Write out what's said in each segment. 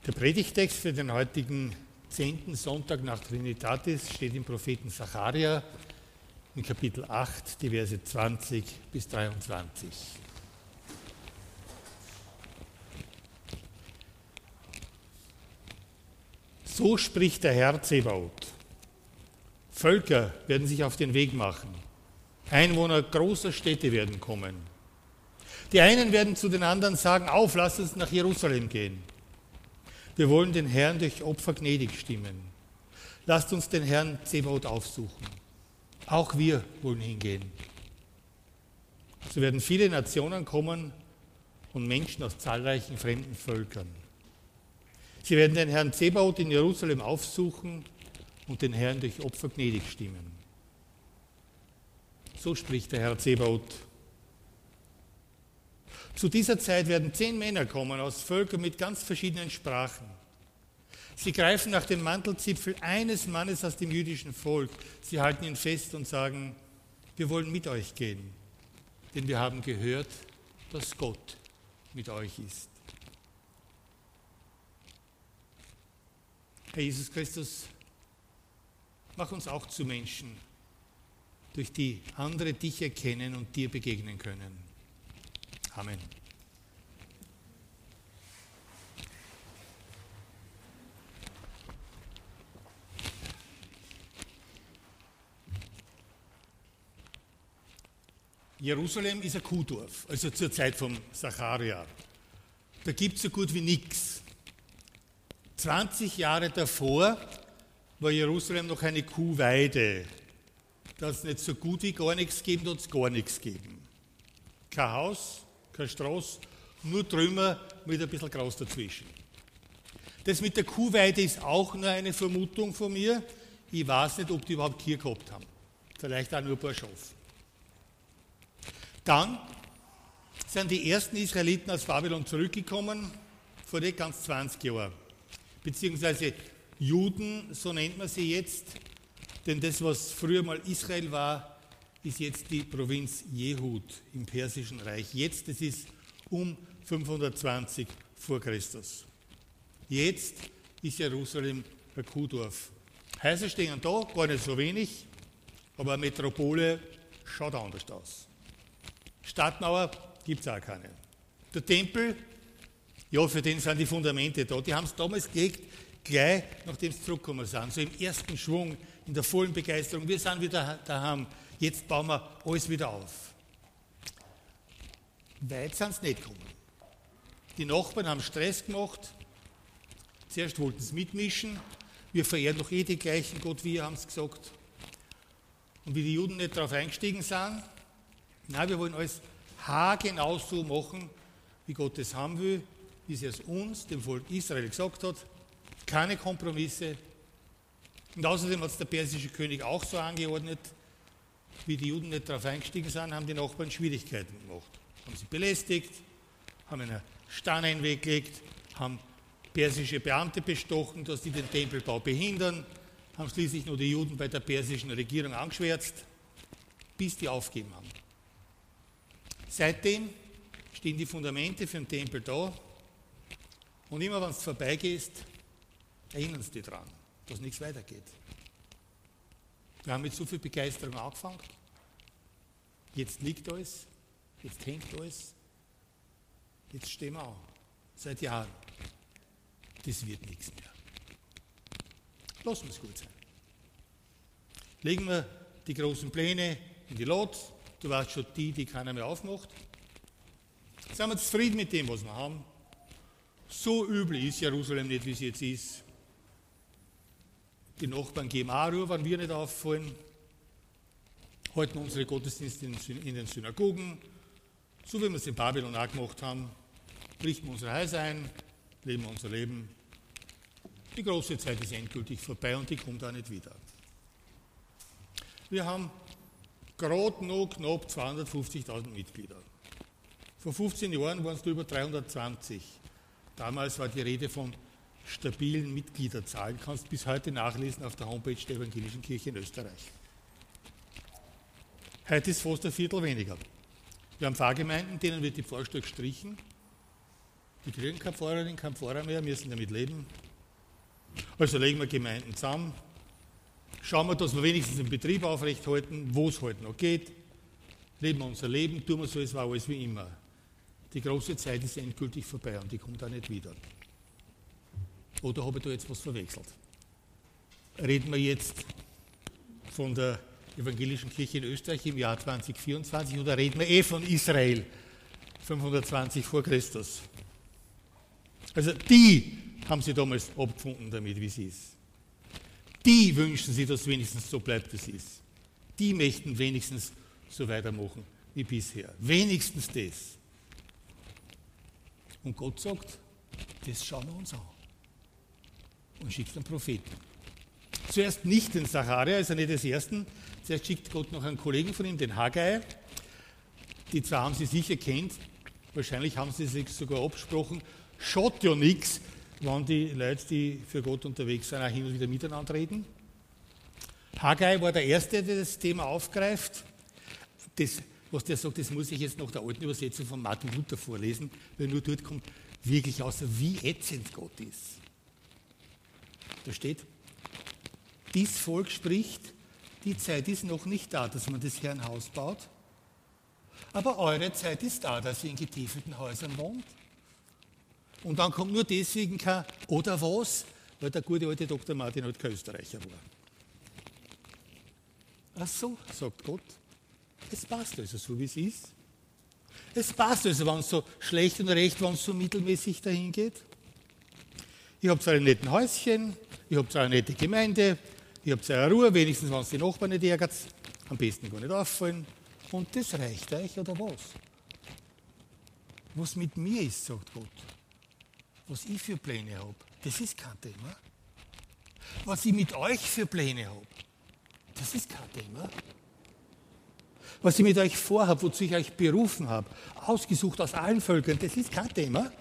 Der Predigtext für den heutigen 10. Sonntag nach Trinitatis steht im Propheten Sacharja in Kapitel 8, die Verse 20 bis 23. So spricht der Herr Zebaoth. Völker werden sich auf den Weg machen. Einwohner großer Städte werden kommen. Die einen werden zu den anderen sagen, auf, lasst uns nach Jerusalem gehen. Wir wollen den Herrn durch Opfer gnädig stimmen. Lasst uns den Herrn Zebaoth aufsuchen. Auch wir wollen hingehen. So werden viele Nationen kommen und Menschen aus zahlreichen fremden Völkern. Sie werden den Herrn Zebaoth in Jerusalem aufsuchen und den Herrn durch Opfer gnädig stimmen. So spricht der Herr Zebaoth. Zu dieser Zeit werden 10 Männer kommen aus Völkern mit ganz verschiedenen Sprachen. Sie greifen nach dem Mantelzipfel eines Mannes aus dem jüdischen Volk. Sie halten ihn fest und sagen, wir wollen mit euch gehen, denn wir haben gehört, dass Gott mit euch ist. Herr Jesus Christus, mach uns auch zu Menschen, durch die andere dich erkennen und dir begegnen können. Amen. Jerusalem ist ein Kuhdorf, also zur Zeit von Sacharja. Da gibt es so gut wie nichts. 20 Jahre davor war Jerusalem noch eine Kuhweide. Da hat es nicht so gut wie gar nichts gegeben, da hat es gar nichts gegeben. Kein Haus, keine Straße, nur Trümmer mit ein bisschen Gras dazwischen. Das mit der Kuhweide ist auch nur eine Vermutung von mir. Ich weiß nicht, ob die überhaupt Kühe gehabt haben. Vielleicht auch nur ein paar Schafe. Dann sind die ersten Israeliten aus Babylon zurückgekommen, vor nicht ganz 20 Jahren. Beziehungsweise Juden, so nennt man sie jetzt, denn das, was früher mal Israel war, ist jetzt die Provinz Jehud im Persischen Reich. Jetzt, das ist um 520 vor Christus. Jetzt ist Jerusalem ein Kuhdorf. Häuser stehen da, gar nicht so wenig, aber eine Metropole schaut anders aus. Stadtmauer gibt es auch keine. Der Tempel, ja, für den sind die Fundamente da. Die haben es damals gelegt, gleich nachdem sie zurückgekommen sind. So im ersten Schwung, in der vollen Begeisterung. Wir sind wieder daheim. Jetzt bauen wir alles wieder auf. Weit sind sie nicht gekommen. Die Nachbarn haben Stress gemacht. Zuerst wollten sie mitmischen. Wir verehren doch den gleichen Gott wie ihr, haben sie gesagt. Und wie die Juden nicht darauf eingestiegen sind, nein, wir wollen alles haargenau so machen, wie Gott es haben will, wie es uns, dem Volk Israel, gesagt hat. Keine Kompromisse. Und außerdem hat es der persische König auch so angeordnet. Wie die Juden nicht darauf eingestiegen sind, haben die Nachbarn Schwierigkeiten gemacht. Haben sie belästigt, haben einen Stein einweggelegt, haben persische Beamte bestochen, dass die den Tempelbau behindern, haben schließlich nur die Juden bei der persischen Regierung angeschwärzt, bis die aufgegeben haben. Seitdem stehen die Fundamente für den Tempel da und immer wenn du vorbeigehst, erinnern sie dich daran, dass nichts weitergeht. Wir haben mit so viel Begeisterung angefangen. Jetzt liegt alles, jetzt hängt alles, jetzt stehen wir an. Seit Jahren. Das wird nichts mehr. Lassen wir es gut sein. Legen wir die großen Pläne in die Lot. Du weißt schon, die keiner mehr aufmacht. Sind wir zufrieden mit dem, was wir haben? So übel ist Jerusalem nicht, wie es jetzt ist. Die Nachbarn geben auch Ruhe, wenn wir nicht auffallen. Halten unsere Gottesdienste in den Synagogen. So wie wir es in Babylon auch gemacht haben. Richten wir unsere Häuser ein, leben unser Leben. Die große Zeit ist endgültig vorbei und die kommt auch nicht wieder. Wir haben gerade noch knapp 250.000 Mitglieder. Vor 15 Jahren waren es nur über 320. Damals war die Rede von stabilen Mitgliederzahlen. Kannst bis heute nachlesen auf der Homepage der Evangelischen Kirche in Österreich. Heute ist fast ein Viertel weniger. Wir haben Pfarrgemeinden, denen wird die Pfarrstelle gestrichen. Die kriegen keine Pfarrerin, keinen Pfarrer mehr, müssen damit leben. Also legen wir Gemeinden zusammen, schauen wir, dass wir wenigstens den Betrieb aufrechthalten, wo es halt noch geht, leben wir unser Leben, tun wir so, es war alles wie immer. Die große Zeit ist endgültig vorbei und die kommt auch nicht wieder. Oder habe ich da jetzt was verwechselt? Reden wir jetzt von der evangelischen Kirche in Österreich im Jahr 2024 oder reden wir von Israel 520 vor Christus? Also die haben sie damals abgefunden damit, wie es ist. Die wünschen sich, dass es wenigstens so bleibt, wie es ist. Die möchten wenigstens so weitermachen wie bisher. Wenigstens das. Und Gott sagt, das schauen wir uns an. Und schickt einen Propheten. Zuerst nicht den Sacharja, also nicht des Ersten. Zuerst schickt Gott noch einen Kollegen von ihm, den Haggai. Die zwei haben sie sicher kennt. Wahrscheinlich haben sie sich sogar abgesprochen. Schaut ja nichts, wenn die Leute, die für Gott unterwegs sind, auch hin und wieder miteinander reden. Haggai war der Erste, der das Thema aufgreift. Das, was der sagt, das muss ich jetzt nach der alten Übersetzung von Martin Luther vorlesen, weil nur dort kommt wirklich außer, wie ätzend Gott ist. Da steht, dies Volk spricht, die Zeit ist noch nicht da, dass man das Herrn Haus baut, aber eure Zeit ist da, dass ihr in getäfelten Häusern wohnt. Und dann kommt nur deswegen kein oder was, weil der gute alte Dr. Martin halt kein Österreicher war. Ach so, sagt Gott, es passt also so, wie es ist. Es passt also, wenn es so schlecht und recht, wenn es so mittelmäßig dahin geht. Ihr habt zwar ein netten Häuschen, ihr habt zwar eine nette Gemeinde, ihr habt eure Ruhe, wenigstens wenn es die Nachbarn nicht ärgert, am besten gar nicht auffallen. Und das reicht euch, oder was? Was mit mir ist, sagt Gott, was ich für Pläne habe, das ist kein Thema. Was ich mit euch für Pläne habe, das ist kein Thema. Was ich mit euch vorhabe, wozu ich euch berufen habe, ausgesucht aus allen Völkern, das ist kein Thema.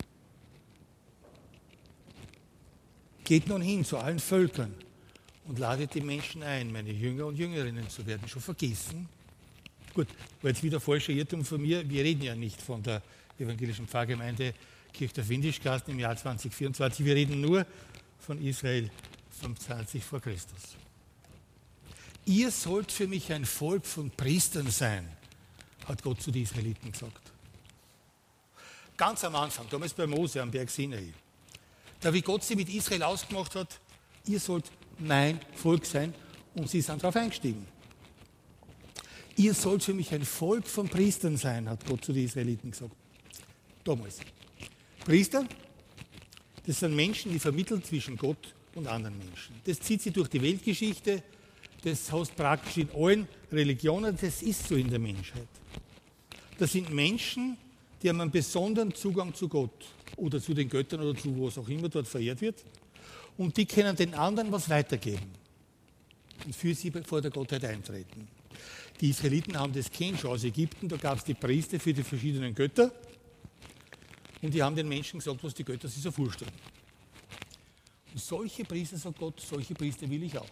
Geht nun hin zu allen Völkern und ladet die Menschen ein, meine Jünger und Jüngerinnen zu werden. Schon vergessen? Gut, war jetzt wieder falscher Irrtum von mir. Wir reden ja nicht von der evangelischen Pfarrgemeinde Kirchdorf Windischgarten im Jahr 2024. Wir reden nur von Israel 25 vor Christus. Ihr sollt für mich ein Volk von Priestern sein, hat Gott zu den Israeliten gesagt. Ganz am Anfang, damals bei Mose am Berg Sinai. Da wie Gott sie mit Israel ausgemacht hat, ihr sollt mein Volk sein, und sie sind darauf eingestiegen. Ihr sollt für mich ein Volk von Priestern sein, hat Gott zu den Israeliten gesagt. Damals. Priester, das sind Menschen, die vermitteln zwischen Gott und anderen Menschen. Das zieht sich durch die Weltgeschichte, das hast praktisch in allen Religionen, das ist so in der Menschheit. Das sind Menschen, die haben einen besonderen Zugang zu Gott oder zu den Göttern oder zu was auch immer dort verehrt wird, und die können den anderen was weitergeben und für sie vor der Gottheit eintreten. Die Israeliten haben das kennt schon aus Ägypten, da gab es die Priester für die verschiedenen Götter und die haben den Menschen gesagt, was die Götter sich so vorstellen. Und solche Priester, sagt Gott, solche Priester will ich auch.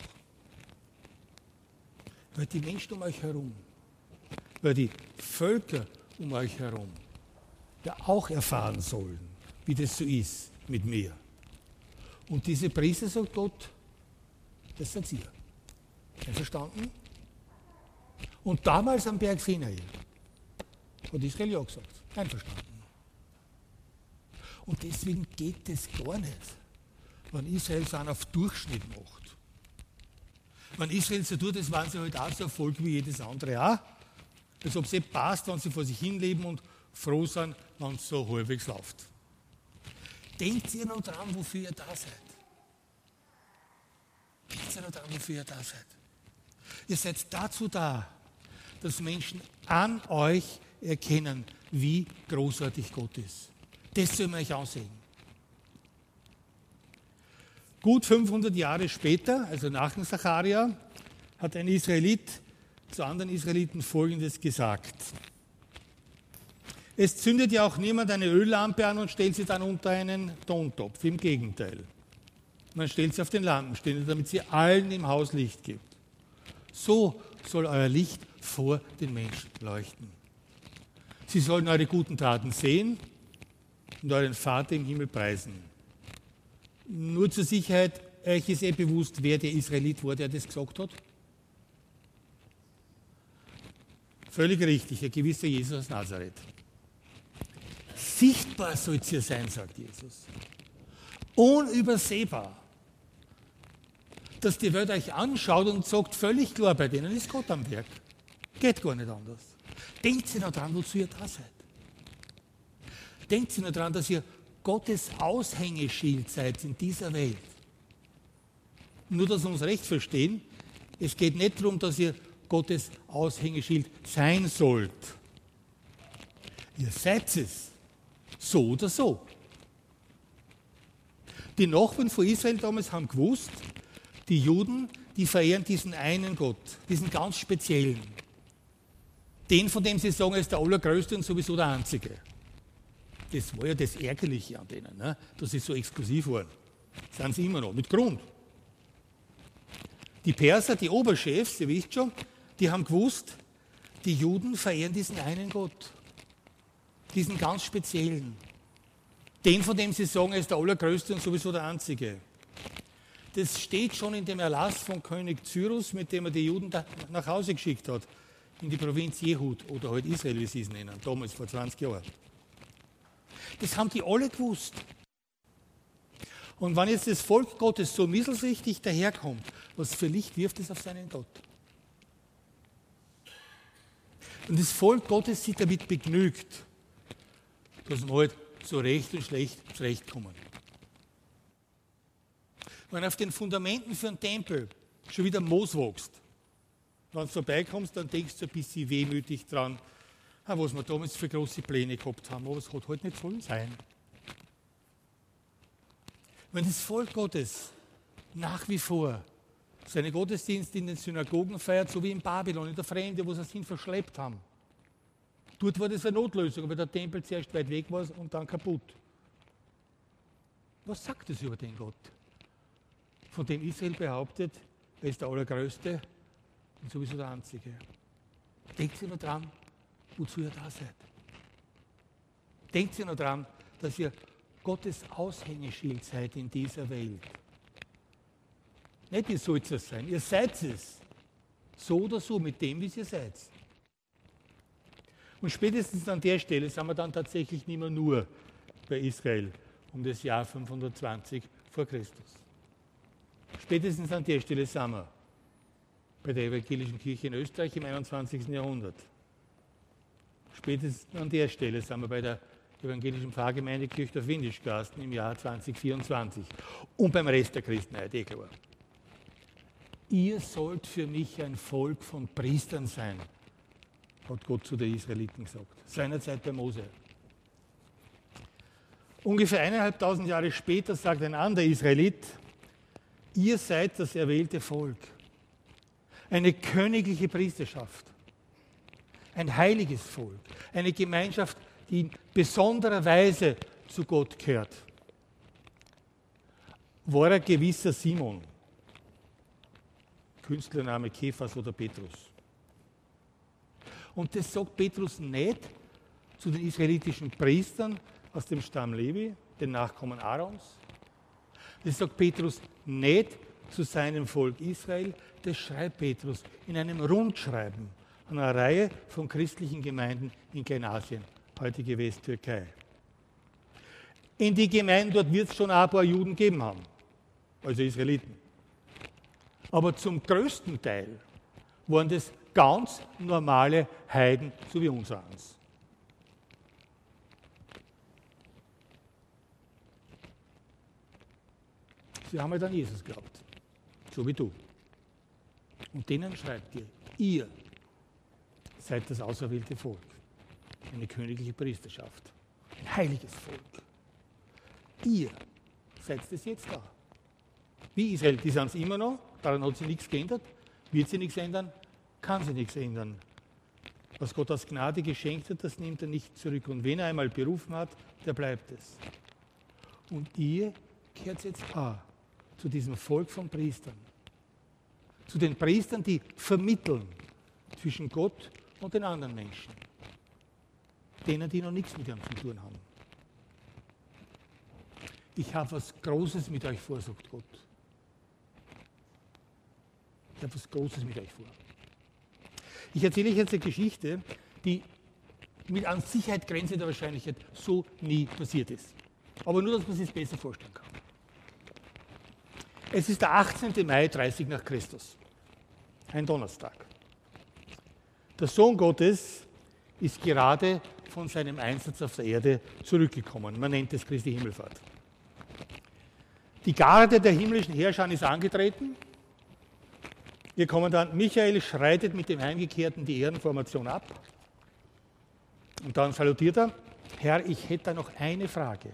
Weil die Menschen um euch herum, weil die Völker um euch herum ja auch erfahren sollen, wie das so ist mit mir. Und diese Priester, sagt Gott, das seid ihr. Einverstanden? Und damals am Berg Sinai hat Israel ja gesagt, einverstanden. Und deswegen geht es gar nicht, wenn Israel so einen auf Durchschnitt macht. Wenn Israel so tut, das waren sie halt auch so ein Volk wie jedes andere auch. Als ob es passt, wenn sie vor sich hinleben und froh sind, wenn es so halbwegs läuft. Denkt ihr noch dran, wofür ihr da seid? Denkt ihr noch dran, wofür ihr da seid? Ihr seid dazu da, dass Menschen an euch erkennen, wie großartig Gott ist. Das sollen wir euch ansehen. Gut 500 Jahre später, also nach dem Sacharja, hat ein Israelit zu anderen Israeliten Folgendes gesagt. Es zündet ja auch niemand eine Öllampe an und stellt sie dann unter einen Tontopf. Im Gegenteil. Man stellt sie auf den Lampenständer, damit sie allen im Haus Licht gibt. So soll euer Licht vor den Menschen leuchten. Sie sollen eure guten Taten sehen und euren Vater im Himmel preisen. Nur zur Sicherheit, euch ist bewusst, wer der Israelit war, der das gesagt hat? Völlig richtig, ein gewisser Jesus aus Nazareth. Sichtbar soll es hier sein, sagt Jesus. Unübersehbar. Dass die Welt euch anschaut und sagt, völlig klar, bei denen ist Gott am Werk. Geht gar nicht anders. Denkt sie noch dran, wozu ihr da seid. Denkt sie noch dran, dass ihr Gottes Aushängeschild seid in dieser Welt. Nur, dass wir uns recht verstehen, es geht nicht darum, dass ihr Gottes Aushängeschild sein sollt. Ihr seid es. So oder so. Die Nachbarn von Israel damals haben gewusst, die Juden, die verehren diesen einen Gott, diesen ganz speziellen. Den, von dem sie sagen, er ist der Allergrößte und sowieso der Einzige. Das war ja das Ärgerliche an denen, ne? Dass sie so exklusiv waren. Sind sie immer noch, mit Grund. Die Perser, die Oberchefs, ihr wisst schon, die haben gewusst, die Juden verehren diesen einen Gott. Diesen ganz speziellen. Den, von dem sie sagen, er ist der Allergrößte und sowieso der Einzige. Das steht schon in dem Erlass von König Cyrus, mit dem er die Juden nach Hause geschickt hat, in die Provinz Jehud oder halt Israel, wie sie es nennen, damals vor 20 Jahren. Das haben die alle gewusst. Und wenn jetzt das Volk Gottes so mittelsrichtig daherkommt, was für Licht wirft es auf seinen Gott? Und das Volk Gottes sich damit begnügt, dass wir halt so recht und schlecht zurechtkommen. Wenn auf den Fundamenten für einen Tempel schon wieder Moos wächst, wenn du vorbeikommst, dann denkst du ein bisschen wehmütig dran, was wir damals für große Pläne gehabt haben, aber es hat halt nicht sollen sein. Wenn das Volk Gottes nach wie vor seine Gottesdienste in den Synagogen feiert, so wie in Babylon, in der Fremde, wo sie es hin verschleppt haben. Dort war das eine Notlösung, weil der Tempel zuerst weit weg war und dann kaputt. Was sagt das über den Gott? Von dem Israel behauptet, er ist der Allergrößte und sowieso der Einzige. Denkt ihr noch dran, wozu ihr da seid? Denkt ihr noch dran, dass ihr Gottes Aushängeschild seid in dieser Welt? Nicht ihr sollt es sein, ihr seid es. So oder so, mit dem, wie ihr seid. Und spätestens an der Stelle sind wir dann tatsächlich nicht mehr nur bei Israel um das Jahr 520 vor Christus. Spätestens an der Stelle sind wir bei der evangelischen Kirche in Österreich im 21. Jahrhundert. Spätestens an der Stelle sind wir bei der evangelischen Pfarrgemeinde Kirchdorf Windischgarsten im Jahr 2024. Und beim Rest der Christenheit, klar. Ihr sollt für mich ein Volk von Priestern sein, hat Gott zu den Israeliten gesagt. Seinerzeit bei Mose. Ungefähr 1500 Jahre später sagt ein anderer Israelit, ihr seid das erwählte Volk, eine königliche Priesterschaft, ein heiliges Volk, eine Gemeinschaft, die in besonderer Weise zu Gott gehört. War ein gewisser Simon, Künstlername Kephas oder Petrus. Und das sagt Petrus nicht zu den israelitischen Priestern aus dem Stamm Levi, den Nachkommen Aarons. Das sagt Petrus nicht zu seinem Volk Israel, das schreibt Petrus in einem Rundschreiben an einer Reihe von christlichen Gemeinden in Kleinasien, heutige Westtürkei. In die Gemeinden dort wird es schon ein paar Juden geben haben, also Israeliten. Aber zum größten Teil waren das ganz normale Heiden, so wie unsereins. Sie haben halt an Jesus geglaubt, so wie du. Und denen schreibt ihr seid das auserwählte Volk, eine königliche Priesterschaft, ein heiliges Volk. Ihr seid das jetzt da. Wie Israel, die sind es immer noch, daran hat sich nichts geändert, wird sich nichts ändern, kann sich nichts ändern. Was Gott aus Gnade geschenkt hat, das nimmt er nicht zurück. Und wen er einmal berufen hat, der bleibt es. Und ihr kehrt jetzt zu diesem Volk von Priestern. Zu den Priestern, die vermitteln zwischen Gott und den anderen Menschen. Denen, die noch nichts mit ihm zu tun haben. ich habe was Großes mit euch vor, sagt Gott. Ich habe was Großes mit euch vor. Ich erzähle euch jetzt eine Geschichte, die mit an Sicherheit grenzender Wahrscheinlichkeit so nie passiert ist. Aber nur, dass man sich es besser vorstellen kann. Es ist der 18. Mai 30 nach Christus, ein Donnerstag. Der Sohn Gottes ist gerade von seinem Einsatz auf der Erde zurückgekommen. Man nennt es Christi Himmelfahrt. Die Garde der himmlischen Herrscher ist angetreten. Ihr Kommandant Michael schreitet mit dem Heimgekehrten die Ehrenformation ab. Und dann salutiert er: Herr, ich hätte da noch eine Frage.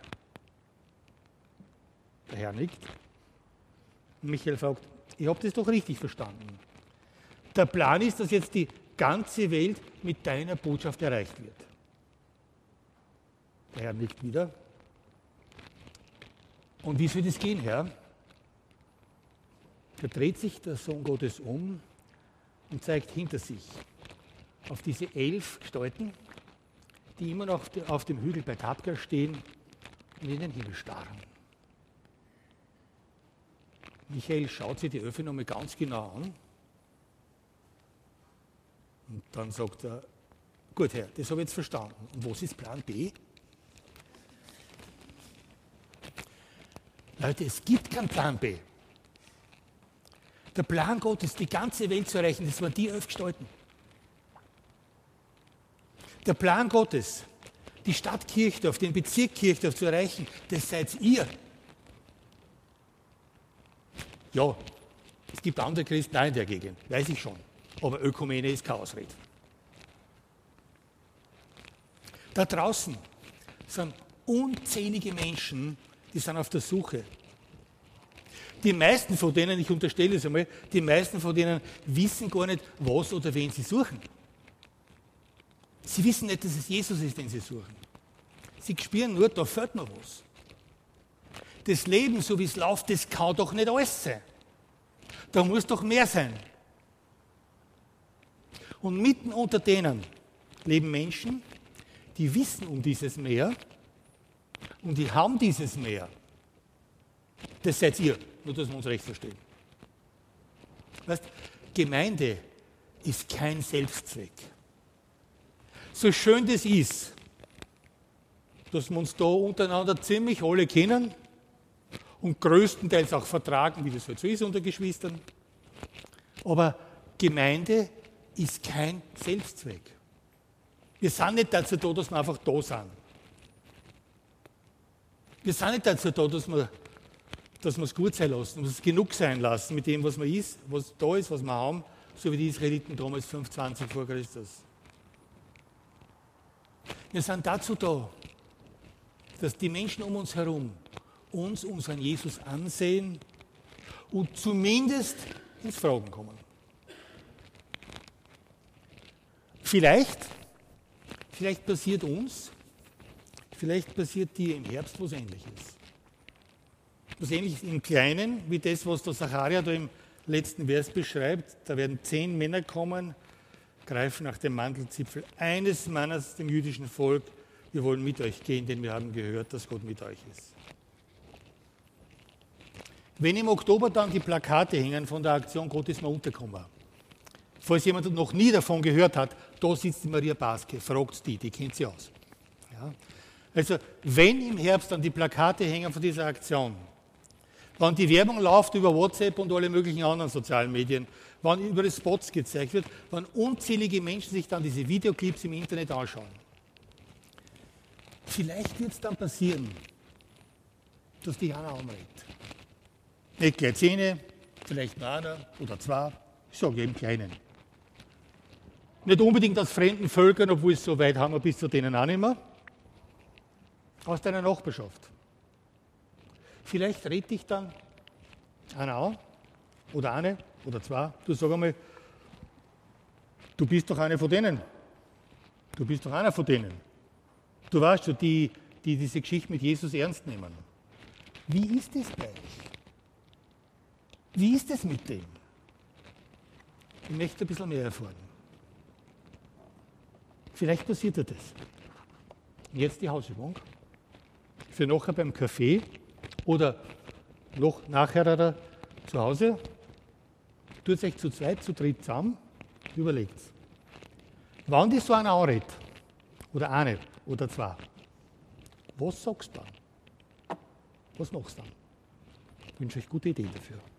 Der Herr nickt. Michael fragt: Ihr habt es doch richtig verstanden. Der Plan ist, dass jetzt die ganze Welt mit deiner Botschaft erreicht wird. Der Herr nickt wieder. Und wie soll das gehen, Herr? Da dreht sich der Sohn Gottes um und zeigt hinter sich auf diese 11 Gestalten, die immer noch auf dem Hügel bei Tabgha stehen und in den Himmel starren. Michael schaut sich die Öfe nochmal ganz genau an und dann sagt er: Gut, Herr, das habe ich jetzt verstanden. Und was ist Plan B? Leute, es gibt keinen Plan B. Der Plan Gottes, die ganze Welt zu erreichen, das waren die 11 Gestalten. Der Plan Gottes, die Stadt Kirchdorf, den Bezirk Kirchdorf zu erreichen, das seid ihr. Ja, es gibt andere Christen auch in der Gegend, weiß ich schon. Aber Ökumene ist keine Ausrede. Da draußen sind unzählige Menschen, die sind auf der Suche. Die meisten von denen, ich unterstelle es einmal, die meisten von denen wissen gar nicht, was oder wen sie suchen. Sie wissen nicht, dass es Jesus ist, den sie suchen. Sie spüren nur, da fehlt mir was. Das Leben, so wie es läuft, das kann doch nicht alles sein. Da muss doch mehr sein. Und mitten unter denen leben Menschen, die wissen um dieses Meer und die haben dieses Meer. Das seid ihr, nur dass wir uns recht verstehen. Weißt, Gemeinde ist kein Selbstzweck. So schön das ist, dass wir uns da untereinander ziemlich alle kennen und größtenteils auch vertragen, wie das halt so ist unter Geschwistern. Aber Gemeinde ist kein Selbstzweck. Wir sind nicht dazu da, dass wir einfach da sind. Wir sind nicht dazu da, dass wir es gut sein lassen, dass es genug sein lassen mit dem, was man ist, was da ist, was wir haben, so wie die Israeliten damals 520 vor Christus. Wir sind dazu da, dass die Menschen um uns herum uns unseren Jesus ansehen und zumindest ins Fragen kommen. Vielleicht passiert uns, vielleicht passiert dir im Herbst was Ähnliches. Was Ähnliches im Kleinen, wie das, was der Zacharia da im letzten Vers beschreibt. Da werden 10 Männer kommen, greifen nach dem Mantelzipfel eines Mannes, dem jüdischen Volk: Wir wollen mit euch gehen, denn wir haben gehört, dass Gott mit euch ist. Wenn im Oktober dann die Plakate hängen von der Aktion Gott ist mir untergekommen, falls jemand noch nie davon gehört hat, da sitzt die Maria Baske, fragt die kennt sie aus. Ja? Also, wenn im Herbst dann die Plakate hängen von dieser Aktion, wenn die Werbung läuft über WhatsApp und alle möglichen anderen sozialen Medien, wenn über die Spots gezeigt wird, wenn unzählige Menschen sich dann diese Videoclips im Internet anschauen, vielleicht wird es dann passieren, dass die Jana anredet. Nicht gleich 10, vielleicht noch einer oder 2, ich sage im Kleinen. Nicht unbedingt aus fremden Völkern, obwohl es so weit haben wir bis zu denen auch nicht mehr. Aus deiner Nachbarschaft. Vielleicht redet dich dann einer an, oder eine, oder 2. Du sag einmal, du bist doch eine von denen. Du bist doch einer von denen. Du weißt schon, die diese Geschichte mit Jesus ernst nehmen. Wie ist es bei euch? Wie ist es mit dem? Ich möchte ein bisschen mehr erfahren. Vielleicht passiert dir das. Jetzt die Hausübung. Für nachher beim Kaffee Oder noch nachher zu Hause, tut euch zu zweit, zu dritt zusammen, überlegt. Wenn die so einen anredet, oder eine oder zwei, was sagst du dann? Was machst du dann? Ich wünsche euch gute Ideen dafür.